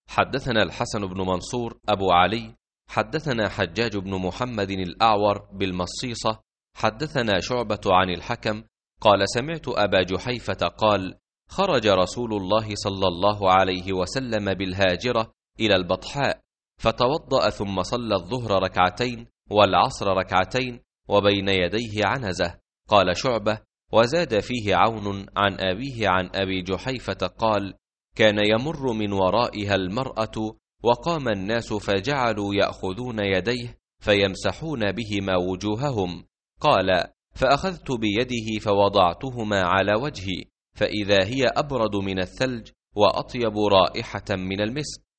حدثنا الحسن بن منصور أبو علي حدثنا حجاج بن محمد الأعور بالمصيصة حدثنا شعبة عن الحكم قال سمعت أبا جحيفة قال خرج رسول الله صلى الله عليه وسلم بالهاجرة إلى البطحاء فتوضأ ثم صلى الظهر ركعتين والعصر ركعتين وبين يديه عنزة. قال شعبة وزاد فيه عون عن أبيه عن أبي جحيفة قال كان يمر من ورائها المرأة وقام الناس فجعلوا يأخذون يديه فيمسحون بهما وجوههم. قال فأخذت بيده فوضعتهما على وجهي فإذا هي أبرد من الثلج وأطيب رائحة من المسك.